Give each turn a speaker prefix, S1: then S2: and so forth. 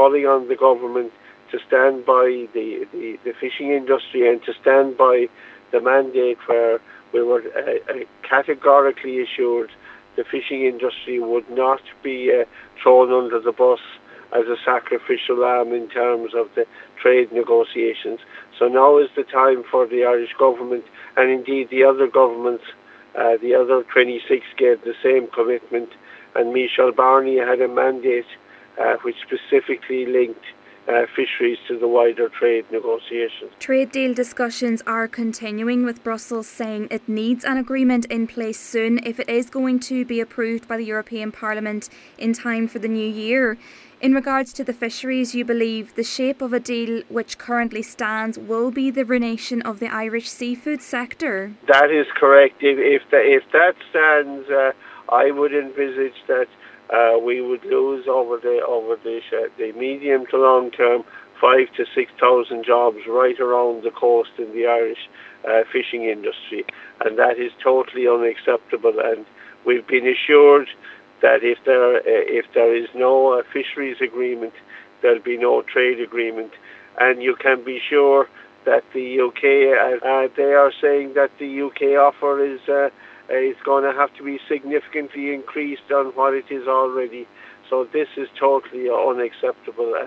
S1: calling on the government to stand by the fishing industry and to stand by the mandate where we were categorically assured the fishing industry would not be thrown under the bus as a sacrificial lamb in terms of the trade negotiations. So now is the time for the Irish government, and indeed the other governments, the other 26 gave the same commitment, and Michel Barnier had a mandate which specifically linked fisheries to the wider trade negotiations.
S2: Trade deal discussions are continuing, with Brussels saying it needs an agreement in place soon if it is going to be approved by the European Parliament in time for the new year. In regards to the fisheries, you believe the shape of a deal which currently stands will be the ruination of the Irish seafood sector?
S1: That is correct. If that stands, I would envisage that we would lose over the medium to long term 5,000 to 6,000 jobs right around the coast in the Irish fishing industry, and that is totally unacceptable. And we've been assured that if there is no fisheries agreement, there'll be no trade agreement. And you can be sure that the UK, they are saying that the UK offer is going to have to be significantly increased on what it is already. So this is totally unacceptable.